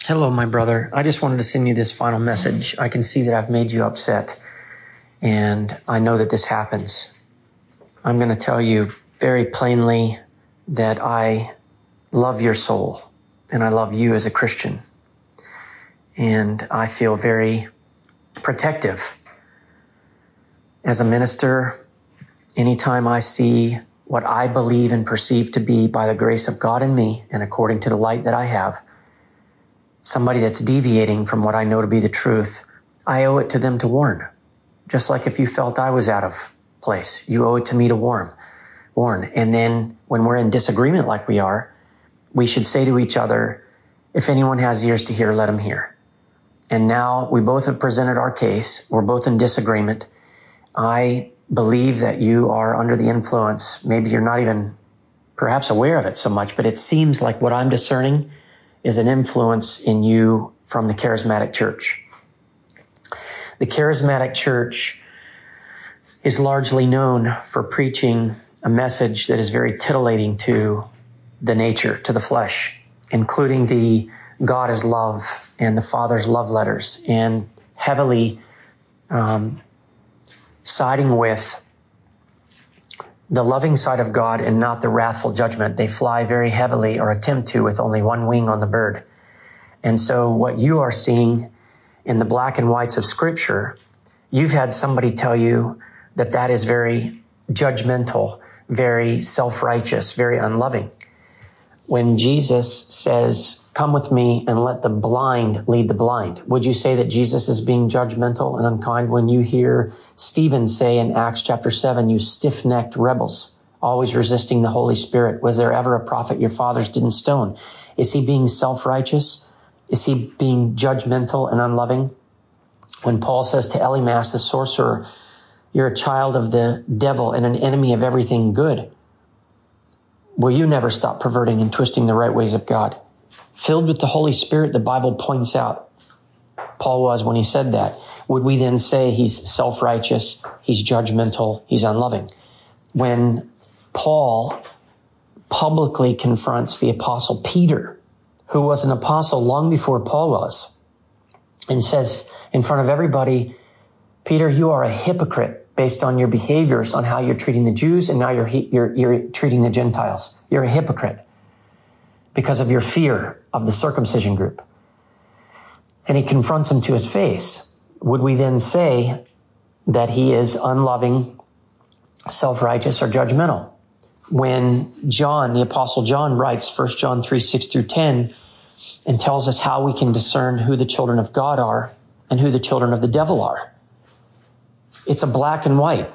Hello, my brother. I just wanted to send you this final message. I can see that I've made you upset, and I know that this happens. I'm going to tell you very plainly that I love your soul, and I love you as a Christian. And I feel very protective. As a minister, anytime I see what I believe and perceive to be by the grace of God in me, and according to the light that I have, somebody that's deviating from what I know to be the truth, I owe it to them to warn. Just like if you felt I was out of place, you owe it to me to warn. And then when we're in disagreement like we are, we should say to each other, if anyone has ears to hear, let him hear. And now we both have presented our case. We're both in disagreement. I believe that you are under the influence. Maybe you're not even perhaps aware of it so much, but it seems like what I'm discerning is an influence in you from the charismatic church. The charismatic church is largely known for preaching a message that is very titillating to the nature, to the flesh, including the God is love and the Father's love letters, and heavily siding with the loving side of God and not the wrathful judgment. They fly very heavily, or attempt to, with only one wing on the bird. And so what you are seeing in the black and whites of Scripture, you've had somebody tell you that that is very judgmental, very self-righteous, very unloving. When Jesus says, come with me and let the blind lead the blind, would you say that Jesus is being judgmental and unkind when you hear Stephen say in Acts chapter 7, you stiff-necked rebels, always resisting the Holy Spirit? Was there ever a prophet your fathers didn't stone? Is he being self-righteous? Is he being judgmental and unloving? When Paul says to Elymas, the sorcerer, you're a child of the devil and an enemy of everything good, will you never stop perverting and twisting the right ways of God? Filled with the Holy Spirit, the Bible points out Paul was when he said that. Would we then say he's self-righteous, he's judgmental, he's unloving? When Paul publicly confronts the apostle Peter, who was an apostle long before Paul was, and says in front of everybody, Peter, you are a hypocrite based on your behaviors, on how you're treating the Jews, and now you're treating the Gentiles. You're a hypocrite because of your fear of the circumcision group. And he confronts him to his face. Would we then say that he is unloving, self-righteous, or judgmental? When John, the apostle John, writes 1 John 3, 6 through 10, and tells us how we can discern who the children of God are and who the children of the devil are. It's a black and white.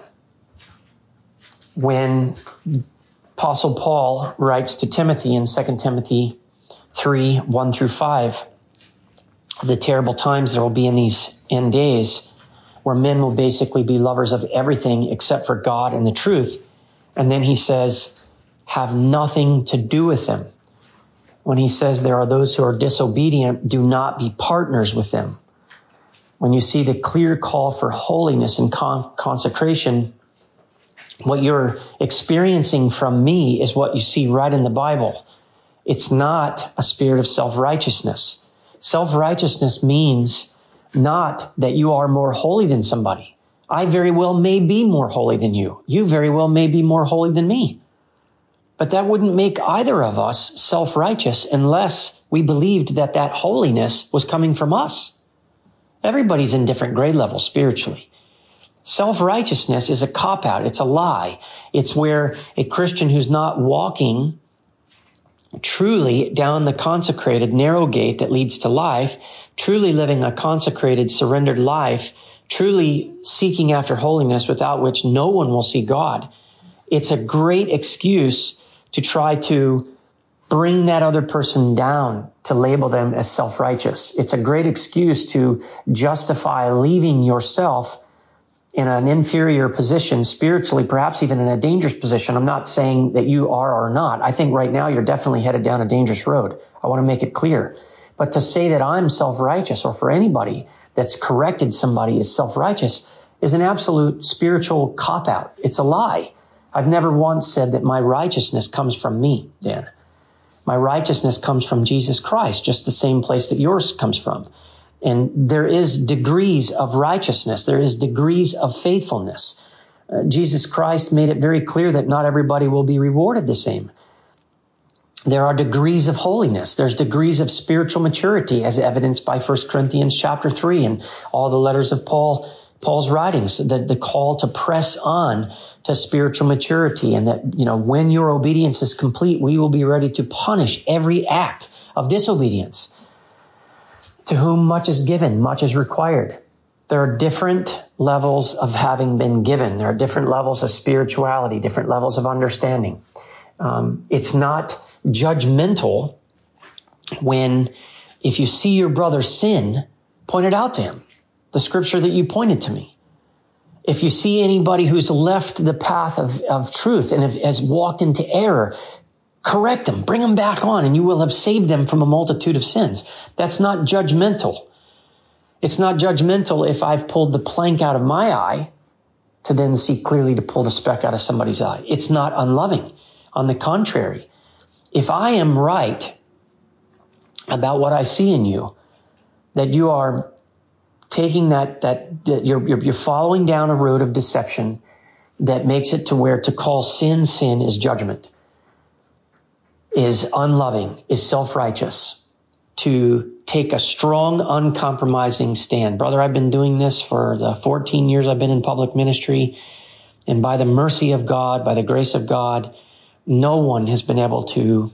When Apostle Paul writes to Timothy in 2 Timothy 3, 1 through 5, the terrible times there will be in these end days where men will basically be lovers of everything except for God and the truth. And then he says, have nothing to do with them. When he says there are those who are disobedient, do not be partners with them. When you see the clear call for holiness and consecration, what you're experiencing from me is what you see right in the Bible. It's not a spirit of self-righteousness. Self-righteousness means not that you are more holy than somebody. I very well may be more holy than you. You very well may be more holy than me. But that wouldn't make either of us self-righteous unless we believed that that holiness was coming from us. Everybody's in different grade levels spiritually. Self-righteousness is a cop-out. It's a lie. It's where a Christian who's not walking truly down the consecrated narrow gate that leads to life, truly living a consecrated, surrendered life, truly seeking after holiness without which no one will see God. It's a great excuse to try to bring that other person down, to label them as self-righteous. It's a great excuse to justify leaving yourself in an inferior position spiritually, perhaps even in a dangerous position. I'm not saying that you are or not. I think right now you're definitely headed down a dangerous road. I want to make it clear. But to say that I'm self-righteous, or for anybody that's corrected somebody as self-righteous, is an absolute spiritual cop-out. It's a lie. I've never once said that my righteousness comes from me, Dan. My righteousness comes from Jesus Christ, just the same place that yours comes from. And there is degrees of righteousness. There is degrees of faithfulness. Jesus Christ made it very clear that not everybody will be rewarded the same. There are degrees of holiness. There's degrees of spiritual maturity, as evidenced by 1 Corinthians chapter 3 and all the letters of Paul's writings, the call to press on to spiritual maturity, and that, when your obedience is complete, we will be ready to punish every act of disobedience. To whom much is given, much is required. There are different levels of having been given. There are different levels of spirituality, different levels of understanding. It's not judgmental if you see your brother sin, point it out to him. The scripture that you pointed to me. If you see anybody who's left the path of truth and has walked into error, correct them, bring them back on, and you will have saved them from a multitude of sins. That's not judgmental. It's not judgmental if I've pulled the plank out of my eye to then see clearly to pull the speck out of somebody's eye. It's not unloving. On the contrary, if I am right about what I see in you, that you are taking that you're following down a road of deception that makes it to where to call sin is judgment, is unloving, is self-righteous, to take a strong, uncompromising stand. Brother, I've been doing this for the 14 years I've been in public ministry, and by the mercy of God, by the grace of God, no one has been able to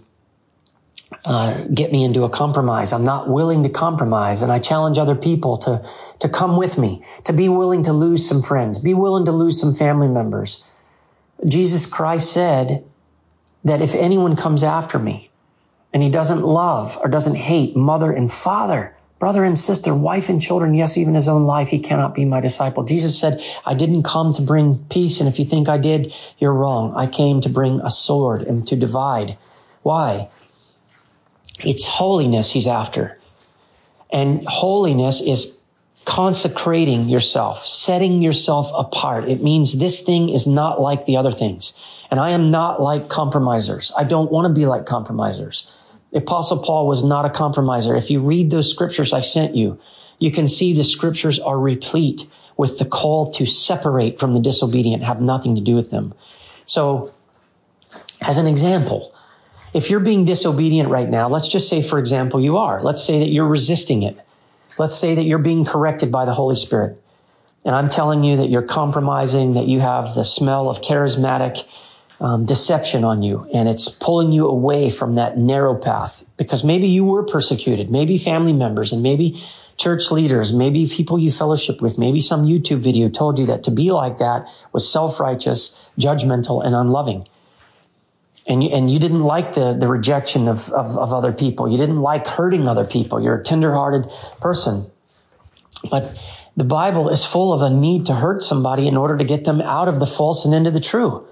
get me into a compromise. I'm not willing to compromise, and I challenge other people to come with me, to be willing to lose some friends, be willing to lose some family members. Jesus Christ said that if anyone comes after me and he doesn't love or doesn't hate mother and father, brother and sister, wife and children, yes, even his own life, he cannot be my disciple. Jesus said, I didn't come to bring peace, and if you think I did, you're wrong. I came to bring a sword and to divide. Why? It's holiness he's after. And holiness is consecrating yourself, setting yourself apart. It means this thing is not like the other things. And I am not like compromisers. I don't want to be like compromisers. The Apostle Paul was not a compromiser. If you read those scriptures I sent you, you can see the scriptures are replete with the call to separate from the disobedient, have nothing to do with them. So, as an example, if you're being disobedient right now, let's just say, for example, you are. Let's say that you're resisting it. Let's say that you're being corrected by the Holy Spirit. And I'm telling you that you're compromising, that you have the smell of charismatic deception on you, and it's pulling you away from that narrow path, because maybe you were persecuted, maybe family members and maybe church leaders, maybe people you fellowship with, maybe some YouTube video told you that to be like that was self-righteous, judgmental, and unloving. And you didn't like the rejection of other people. You didn't like hurting other people. You're a tender-hearted person. But the Bible is full of a need to hurt somebody in order to get them out of the false and into the true.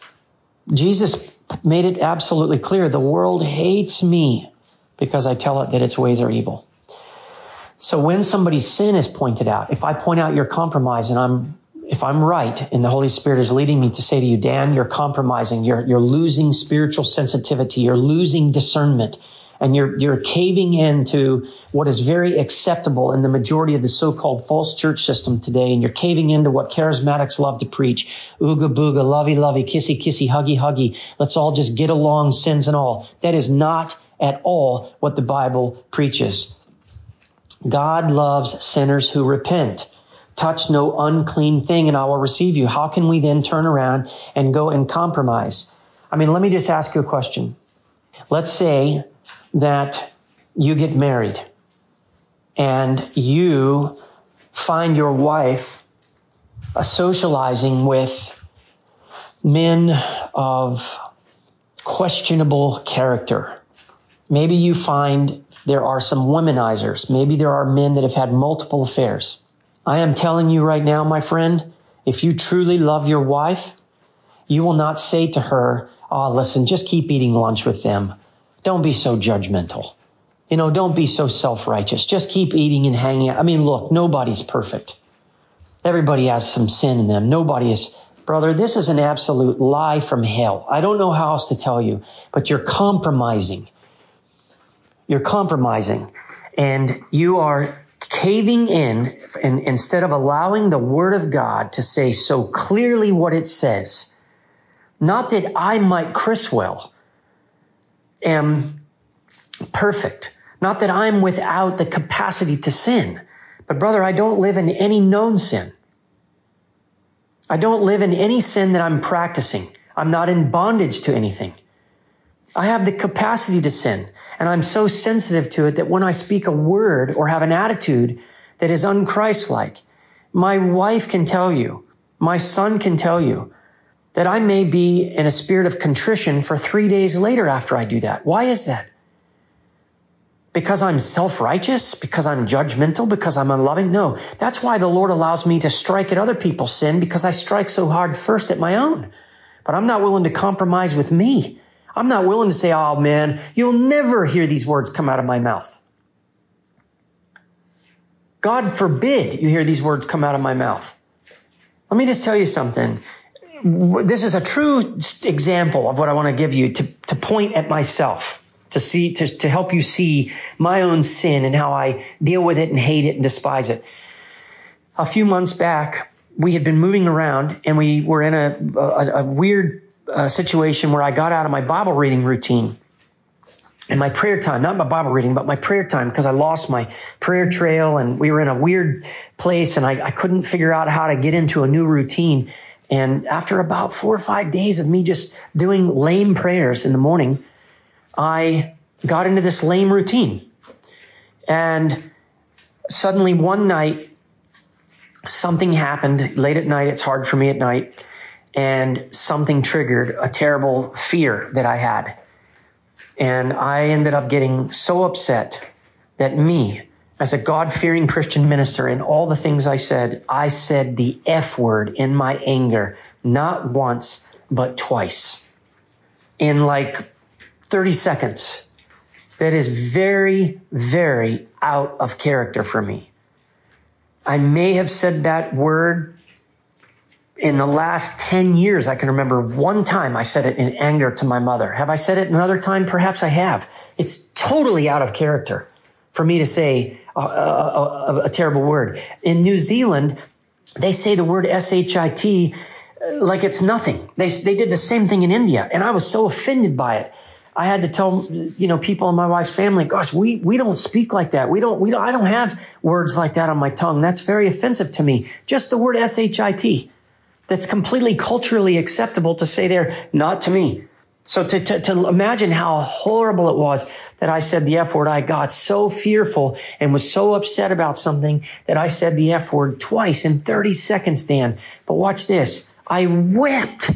Jesus made it absolutely clear. The world hates me because I tell it that its ways are evil. So when somebody's sin is pointed out, if I point out your compromise and if I'm right and the Holy Spirit is leading me to say to you, Dan, you're compromising, you're losing spiritual sensitivity, you're losing discernment, and you're caving into what is very acceptable in the majority of the so-called false church system today, and you're caving into what charismatics love to preach. Ooga booga, lovey lovey, kissy kissy, huggy huggy. Let's all just get along, sins and all. That is not at all what the Bible preaches. God loves sinners who repent. Touch no unclean thing and I will receive you. How can we then turn around and go and compromise? I mean, let me just ask you a question. Let's say that you get married and you find your wife socializing with men of questionable character. Maybe you find there are some womanizers. Maybe there are men that have had multiple affairs. I am telling you right now, my friend, if you truly love your wife, you will not say to her, oh, listen, just keep eating lunch with them. Don't be so judgmental. Don't be so self-righteous. Just keep eating and hanging out. I mean, look, nobody's perfect. Everybody has some sin in them. Nobody is. Brother, this is an absolute lie from hell. I don't know how else to tell you, but you're compromising. You're compromising and you are caving in, and instead of allowing the Word of God to say so clearly what it says. Not that I, Mike Criswell, am perfect. Not that I'm without the capacity to sin. But brother, I don't live in any known sin. I don't live in any sin that I'm practicing. I'm not in bondage to anything. I have the capacity to sin, and I'm so sensitive to it that when I speak a word or have an attitude that is un-Christ-like, my wife can tell you, my son can tell you that I may be in a spirit of contrition for 3 days later after I do that. Why is that? Because I'm self-righteous? Because I'm judgmental? Because I'm unloving? No, that's why the Lord allows me to strike at other people's sin, because I strike so hard first at my own. But I'm not willing to compromise with me. I'm not willing to say, oh man, you'll never hear these words come out of my mouth. God forbid you hear these words come out of my mouth. Let me just tell you something. This is a true example of what I want to give you to point at myself, to help you see my own sin and how I deal with it and hate it and despise it. A few months back, we had been moving around and we were in a weird situation where I got out of my Bible reading routine and my prayer time, not my Bible reading, but my prayer time, because I lost my prayer trail and we were in a weird place and I couldn't figure out how to get into a new routine. And after about 4 or 5 days of me just doing lame prayers in the morning, I got into this lame routine. And suddenly one night, something happened late at night. It's hard for me at night. And something triggered a terrible fear that I had. And I ended up getting so upset that me, as a God-fearing Christian minister, in all the things I said the F word in my anger, not once, but twice. In like 30 seconds. That is very, very out of character for me. I may have said that word in the last 10 years. I can remember one time I said it in anger to my mother. Have I said it another time? Perhaps I have. It's totally out of character for me to say a terrible word. In New Zealand, they say the word S-H-I-T like it's nothing. They did the same thing in India, and I was so offended by it. I had to tell, people in my wife's family, gosh, we don't speak like that. I don't have words like that on my tongue. That's very offensive to me. Just the word S-H-I-T. That's completely culturally acceptable to say there, not to me. So to imagine how horrible it was that I said the F word. I got so fearful and was so upset about something that I said the F word twice in 30 seconds, Dan. But watch this. I wept.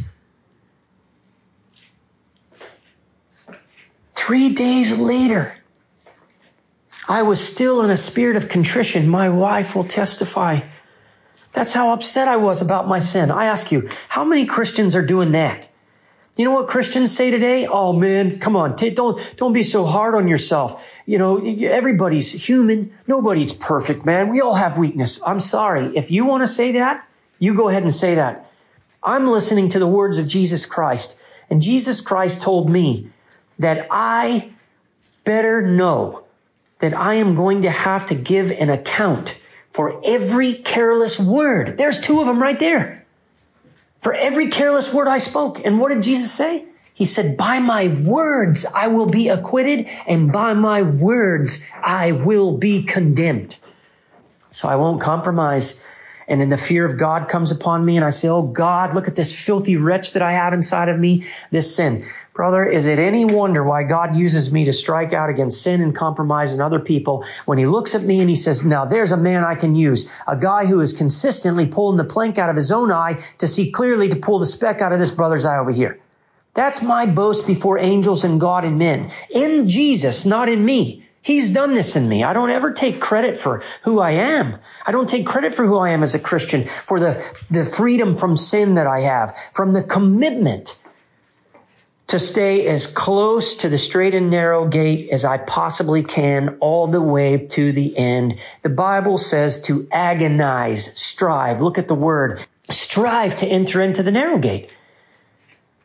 3 days later, I was still in a spirit of contrition. My wife will testify. That's how upset I was about my sin. I ask you, how many Christians are doing that? You know what Christians say today? Oh man, come on. Don't be so hard on yourself. Everybody's human. Nobody's perfect, man. We all have weakness. I'm sorry. If you want to say that, you go ahead and say that. I'm listening to the words of Jesus Christ. And Jesus Christ told me that I better know that I am going to have to give an account for every careless word. There's 2 of them right there. For every careless word I spoke. And what did Jesus say? He said, by my words I will be acquitted, and by my words I will be condemned. So I won't compromise. And then the fear of God comes upon me and I say, oh God, look at this filthy wretch that I have inside of me, this sin. Brother, is it any wonder why God uses me to strike out against sin and compromise in other people when he looks at me and he says, now there's a man I can use, a guy who is consistently pulling the plank out of his own eye to see clearly to pull the speck out of this brother's eye over here. That's my boast before angels and God and men. In Jesus, not in me. He's done this in me. I don't ever take credit for who I am. I don't take credit for who I am as a Christian, for the freedom from sin that I have, from the commitment to stay as close to the straight and narrow gate as I possibly can all the way to the end. The Bible says to agonize, strive. Look at the word. Strive to enter into the narrow gate.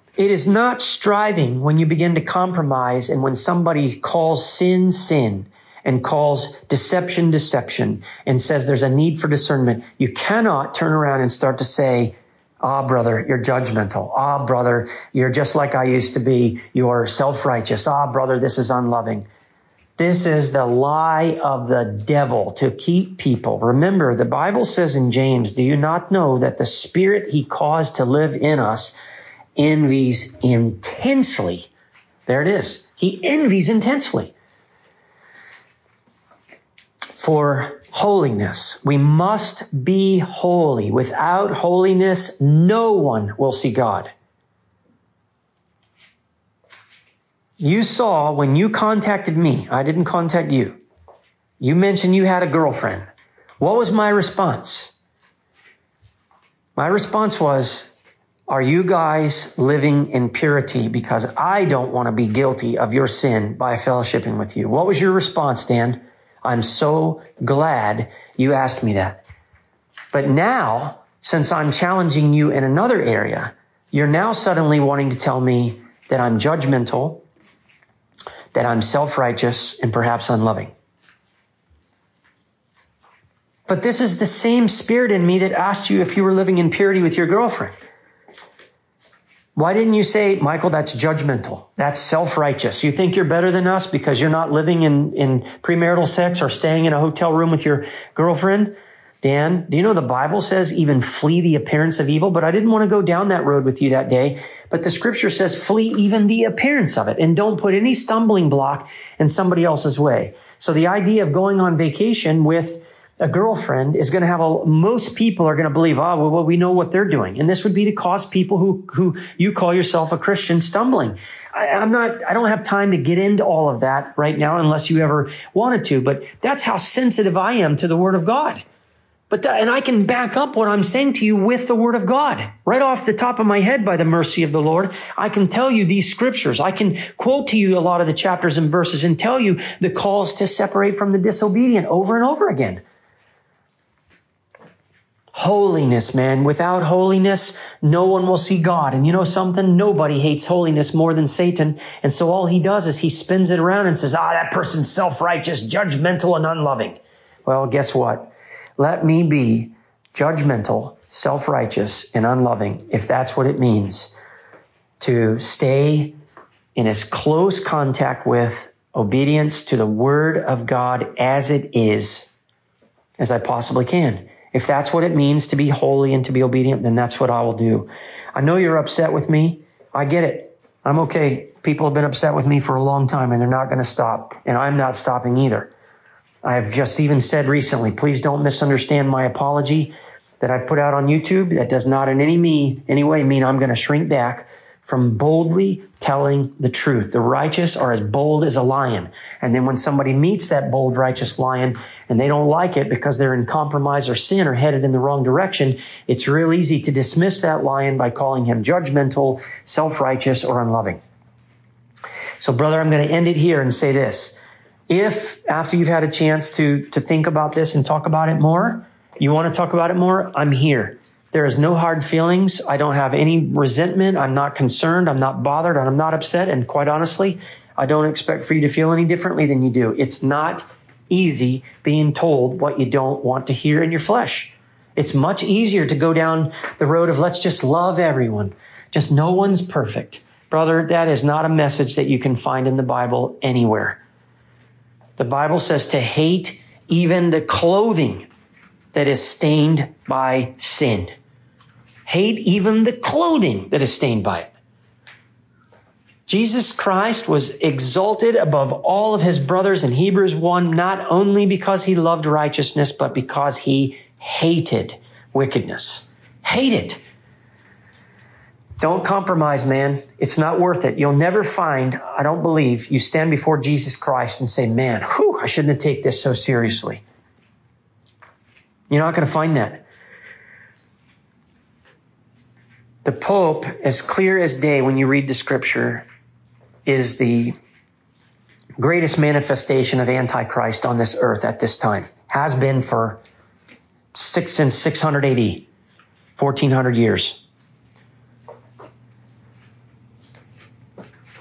It is not striving when you begin to compromise and when somebody calls sin, sin, and calls deception, deception, and says there's a need for discernment. You cannot turn around and start to say, brother, you're judgmental. Brother, you're just like I used to be. You're self-righteous. Brother, this is unloving. This is the lie of the devil to keep people. Remember, the Bible says in James, do you not know that the Spirit he caused to live in us envies intensely? There it is. He envies intensely for holiness. We must be holy. Without holiness, no one will see God. You saw when you contacted me, I didn't contact you. You mentioned you had a girlfriend. What was my response? My response was, are you guys living in purity? Because I don't want to be guilty of your sin by fellowshipping with you. What was your response, Dan? I'm so glad you asked me that. But now, since I'm challenging you in another area, you're now suddenly wanting to tell me that I'm judgmental, that I'm self-righteous, and perhaps unloving. But this is the same spirit in me that asked you if you were living in purity with your girlfriend. Why didn't you say, Michael, that's judgmental. That's self-righteous. You think you're better than us because you're not living in premarital sex or staying in a hotel room with your girlfriend? Dan, do you know the Bible says even flee the appearance of evil? But I didn't want to go down that road with you that day. But the scripture says flee even the appearance of it and don't put any stumbling block in somebody else's way. So the idea of going on vacation with a girlfriend is going to have most people are going to believe, well, we know what they're doing. And this would be to cause people who you call yourself a Christian stumbling. I don't have time to get into all of that right now unless you ever wanted to, but that's how sensitive I am to the word of God. And I can back up what I'm saying to you with the word of God. Right off the top of my head, by the mercy of the Lord, I can tell you these scriptures. I can quote to you a lot of the chapters and verses and tell you the calls to separate from the disobedient over and over again. Holiness, man. Without holiness, no one will see God. And you know something? Nobody hates holiness more than Satan. And so all he does is he spins it around and says, that person's self-righteous, judgmental, and unloving. Well, guess what? Let me be judgmental, self-righteous, and unloving, if that's what it means to stay in as close contact with obedience to the word of God as it is as I possibly can. If that's what it means to be holy and to be obedient, then that's what I will do. I know you're upset with me. I get it. I'm okay. People have been upset with me for a long time and they're not going to stop. And I'm not stopping either. I have just even said recently, please don't misunderstand my apology that I've put out on YouTube. That does not in any way mean I'm going to shrink back from boldly telling the truth. The righteous are as bold as a lion. And then when somebody meets that bold, righteous lion and they don't like it because they're in compromise or sin or headed in the wrong direction, it's real easy to dismiss that lion by calling him judgmental, self-righteous, or unloving. So, brother, I'm going to end it here and say this. If after you've had a chance to think about this and talk about it more, you want to talk about it more, I'm here. There is no hard feelings. I don't have any resentment. I'm not concerned. I'm not bothered. I'm not upset. And quite honestly, I don't expect for you to feel any differently than you do. It's not easy being told what you don't want to hear in your flesh. It's much easier to go down the road of let's just love everyone. Just no one's perfect. Brother, that is not a message that you can find in the Bible anywhere. The Bible says to hate even the clothing that is stained by sin. Hate even the clothing that is stained by it. Jesus Christ was exalted above all of his brothers in Hebrews 1, not only because he loved righteousness, but because he hated wickedness. Hate it. Don't compromise, man. It's not worth it. You'll never find, I don't believe, you stand before Jesus Christ and say, man, I shouldn't have taken this so seriously. You're not going to find that. The Pope, as clear as day when you read the scripture, is the greatest manifestation of Antichrist on this earth at this time. Has been since 600 AD, 1400 years.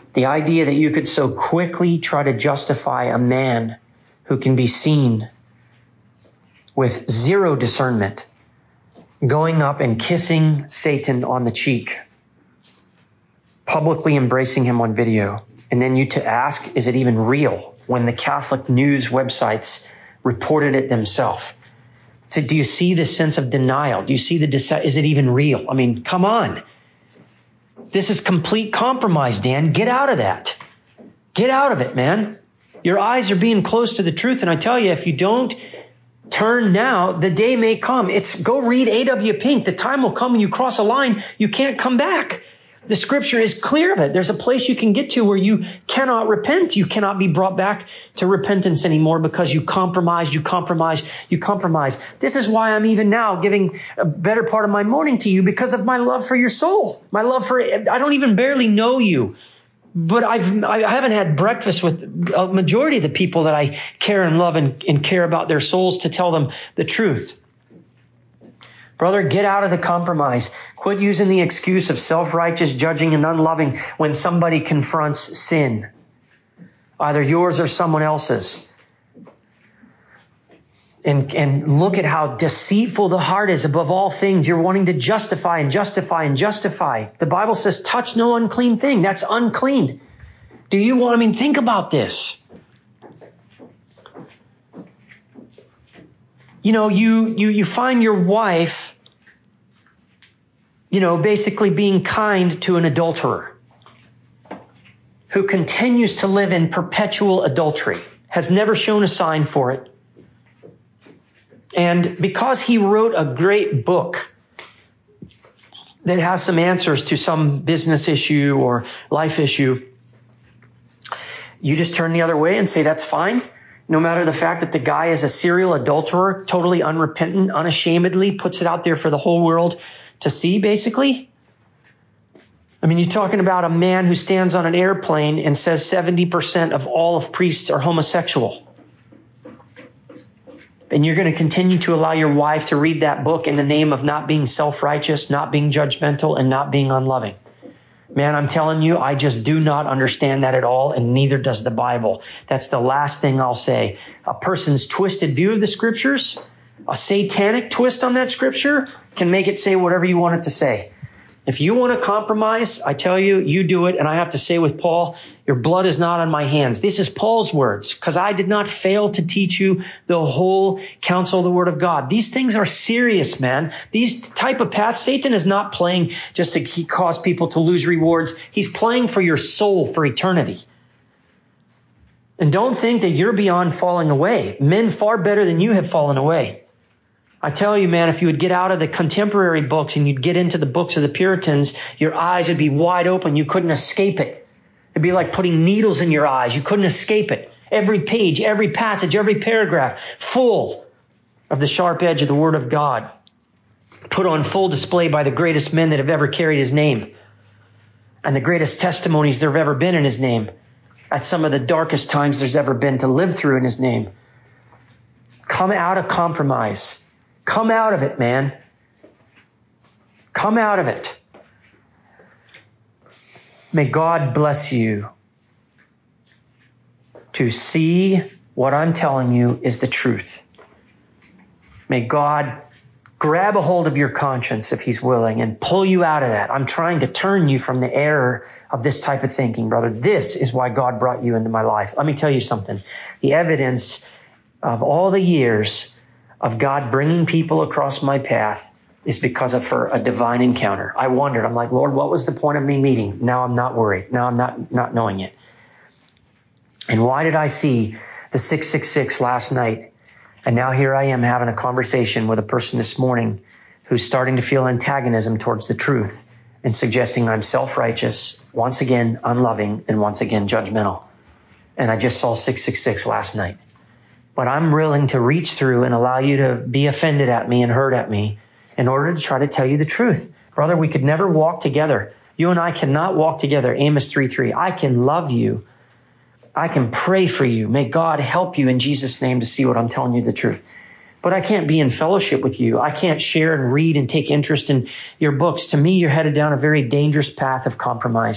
The idea that you could so quickly try to justify a man who can be seen with zero discernment going up and kissing Satan on the cheek, publicly embracing him on video. And then you to ask, is it even real? When the Catholic news websites reported it themselves. So do you see the sense of denial? Do you see is it even real? I mean, come on. This is complete compromise, Dan. Get out of that. Get out of it, man. Your eyes are being closed to the truth. And I tell you, if you don't turn now, the day may come. Go read A.W. Pink. The time will come when you cross a line, you can't come back. The scripture is clear of it. There's a place you can get to where you cannot repent. You cannot be brought back to repentance anymore because you compromise. This is why I'm even now giving a better part of my morning to you, because of my love for your soul. My love I don't even barely know you, but I haven't had breakfast with a majority of the people that I care and love and care about their souls to tell them the truth. Brother, get out of the compromise. Quit using the excuse of self-righteous, judging, and unloving when somebody confronts sin, either yours or someone else's. And look at how deceitful the heart is above all things. You're wanting to justify. The Bible says, touch no unclean thing. That's unclean. Think about this. You find your wife, basically being kind to an adulterer who continues to live in perpetual adultery, has never shown a sign for it. And because he wrote a great book that has some answers to some business issue or life issue, you just turn the other way and say, that's fine. No matter the fact that the guy is a serial adulterer, totally unrepentant, unashamedly puts it out there for the whole world to see, basically. You're talking about a man who stands on an airplane and says 70% of all of priests are homosexual. And you're going to continue to allow your wife to read that book in the name of not being self-righteous, not being judgmental, and not being unloving. Man, I'm telling you, I just do not understand that at all, and neither does the Bible. That's the last thing I'll say. A person's twisted view of the scriptures, a satanic twist on that scripture, can make it say whatever you want it to say. If you want to compromise, I tell you, you do it. And I have to say with Paul, your blood is not on my hands. This is Paul's words, because I did not fail to teach you the whole counsel of the word of God. These things are serious, man. These type of paths, Satan is not playing just to cause people to lose rewards. He's playing for your soul for eternity. And don't think that you're beyond falling away. Men far better than you have fallen away. I tell you, man, if you would get out of the contemporary books and you'd get into the books of the Puritans, your eyes would be wide open. You couldn't escape it. It'd be like putting needles in your eyes. You couldn't escape it. Every page, every passage, every paragraph, full of the sharp edge of the Word of God, put on full display by the greatest men that have ever carried His name and the greatest testimonies there have ever been in His name at some of the darkest times there's ever been to live through in His name. Come out of compromise. Come out of it, man. Come out of it. May God bless you to see what I'm telling you is the truth. May God grab a hold of your conscience if He's willing and pull you out of that. I'm trying to turn you from the error of this type of thinking, brother. This is why God brought you into my life. Let me tell you something. The evidence of all the years of God bringing people across my path is because of a divine encounter. I wondered, I'm like, Lord, what was the point of me meeting? Now I'm not worried. Now I'm not knowing it. And why did I see the 666 last night? And now here I am having a conversation with a person this morning who's starting to feel antagonism towards the truth and suggesting I'm self-righteous, once again unloving, and once again judgmental. And I just saw 666 last night. But I'm willing to reach through and allow you to be offended at me and hurt at me in order to try to tell you the truth. Brother, we could never walk together. You and I cannot walk together. Amos 3:3. I can love you. I can pray for you. May God help you in Jesus' name to see what I'm telling you the truth. But I can't be in fellowship with you. I can't share and read and take interest in your books. To me, you're headed down a very dangerous path of compromise.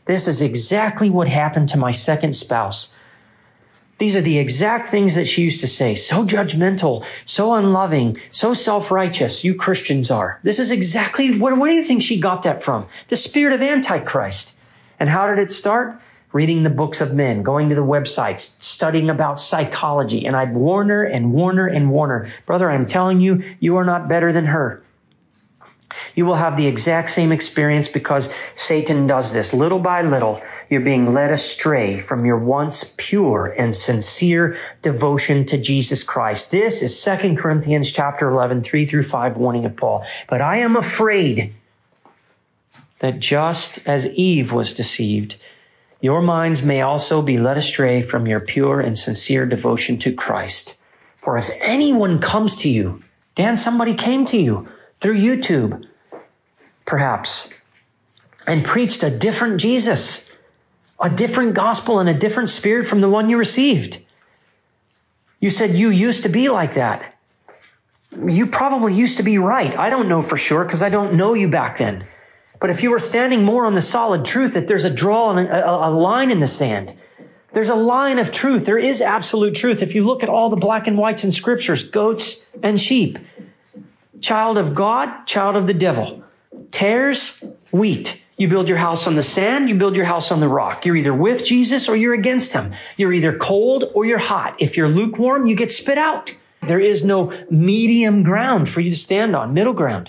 This is exactly what happened to my second spouse. These are the exact things that she used to say. So judgmental, so unloving, so self-righteous. You Christians are. This is exactly, where do you think she got that from? The spirit of Antichrist. And how did it start? Reading the books of men, going to the websites, studying about psychology. And I'd warn her and warn her and warn her. Brother, I'm telling you, you are not better than her. You will have the exact same experience because Satan does this. Little by little, you're being led astray from your once pure and sincere devotion to Jesus Christ. This is 2 Corinthians chapter 11, 3-5 warning of Paul. But I am afraid that just as Eve was deceived, your minds may also be led astray from your pure and sincere devotion to Christ. For if anyone comes to you, Dan, somebody came to you through YouTube, perhaps, and preached a different Jesus, a different gospel and a different spirit from the one you received. You said you used to be like that. You probably used to be right. I don't know for sure because I don't know you back then. But if you were standing more on the solid truth, that there's a draw and a line in the sand. There's a line of truth. There is absolute truth. If you look at all the black and whites in scriptures, goats and sheep, child of God, child of the devil, tares, wheat. You build your house on the sand, you build your house on the rock. You're either with Jesus or you're against him. You're either cold or you're hot. If you're lukewarm, you get spit out. There is no medium ground for you to stand on, middle ground.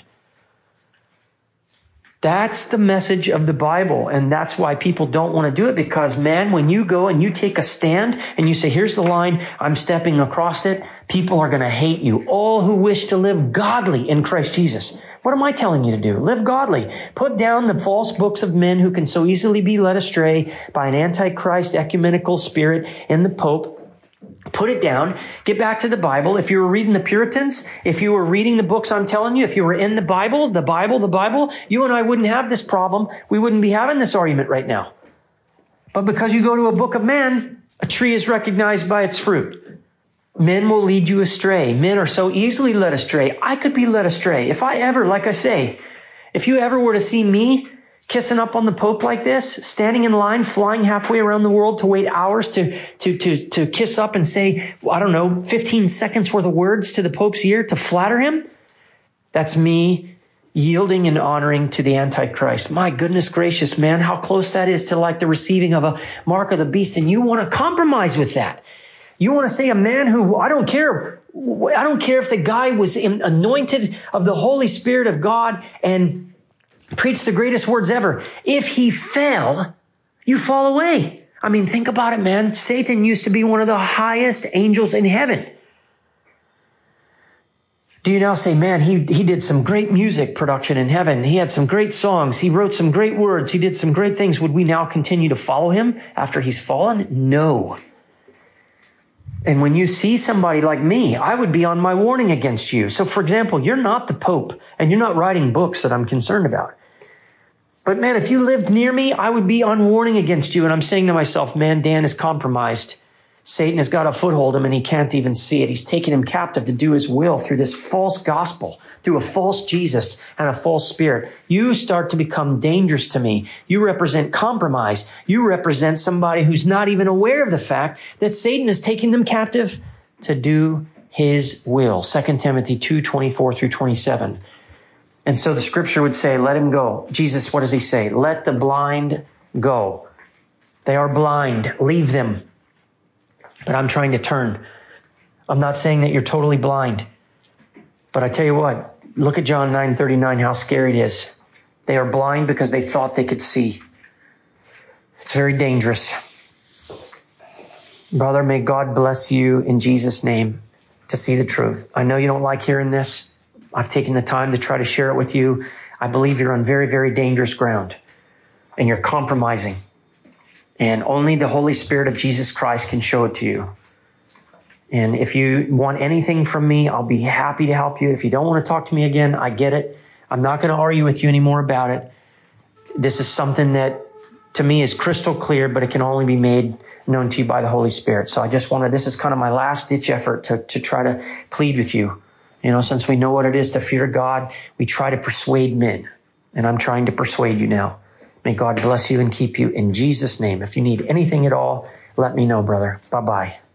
That's the message of the Bible. And that's why people don't want to do it because, man, when you go and you take a stand and you say, here's the line, I'm stepping across it, people are going to hate you. All who wish to live godly in Christ Jesus. What am I telling you to do? Live godly. Put down the false books of men who can so easily be led astray by an antichrist ecumenical spirit in the Pope. Put it down. Get back to the Bible. If you were reading the Puritans, if you were reading the books I'm telling you, if you were in the Bible, you and I wouldn't have this problem. We wouldn't be having this argument right now. But because you go to a book of man, a tree is recognized by its fruit. Men will lead you astray. Men are so easily led astray. I could be led astray. If I ever, like I say, if you ever were to see me kissing up on the Pope like this, standing in line, flying halfway around the world to wait hours to kiss up and say, I don't know, 15 seconds worth of words to the Pope's ear to flatter him. That's me yielding and honoring to the Antichrist. My goodness gracious, man, how close that is to like the receiving of a mark of the beast. And you want to compromise with that. You want to say a man who, I don't care if the guy was anointed of the Holy Spirit of God and preached the greatest words ever. If he fell, you fall away. I mean, think about it, man. Satan used to be one of the highest angels in heaven. Do you now say, man, he did some great music production in heaven. He had some great songs. He wrote some great words. He did some great things. Would we now continue to follow him after he's fallen? No. And when you see somebody like me, I would be on my warning against you. So, for example, you're not the Pope and you're not writing books that I'm concerned about. But man, if you lived near me, I would be on warning against you. And I'm saying to myself, man, Dan is compromised. Satan has got a foothold him and he can't even see it. He's taken him captive to do his will through this false gospel, through a false Jesus and a false spirit. You start to become dangerous to me. You represent compromise. You represent somebody who's not even aware of the fact that Satan is taking them captive to do his will. 2 Timothy 2:24-27. And so the scripture would say, let him go. Jesus, what does he say? Let the blind go. They are blind. Leave them. But I'm trying to turn. I'm not saying that you're totally blind. But I tell you what, look at John 9:39, how scary it is. They are blind because they thought they could see. It's very dangerous. Brother, may God bless you in Jesus' name to see the truth. I know you don't like hearing this. I've taken the time to try to share it with you. I believe you're on very, very dangerous ground and you're compromising. And only the Holy Spirit of Jesus Christ can show it to you. And if you want anything from me, I'll be happy to help you. If you don't want to talk to me again, I get it. I'm not going to argue with you anymore about it. This is something that to me is crystal clear, but it can only be made known to you by the Holy Spirit. So I just wanted, this is kind of my last ditch effort to try to plead with you. You know, since we know what it is to fear God, we try to persuade men. And I'm trying to persuade you now. May God bless you and keep you in Jesus' name. If you need anything at all, let me know, brother. Bye-bye.